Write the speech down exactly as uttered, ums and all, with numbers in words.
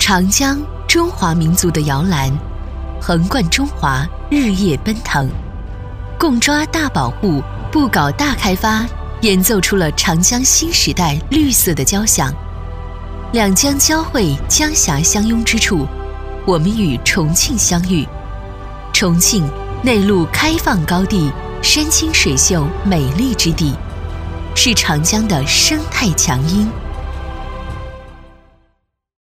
长江，中华民族的摇篮，横贯中华，日夜奔腾。共抓大保护，不搞大开发，演奏出了长江新时代绿色的交响。两江交汇，江峡相拥之处，我们与重庆相遇。重庆，内陆开放高地，山清水秀美丽之地，是长江的生态强音。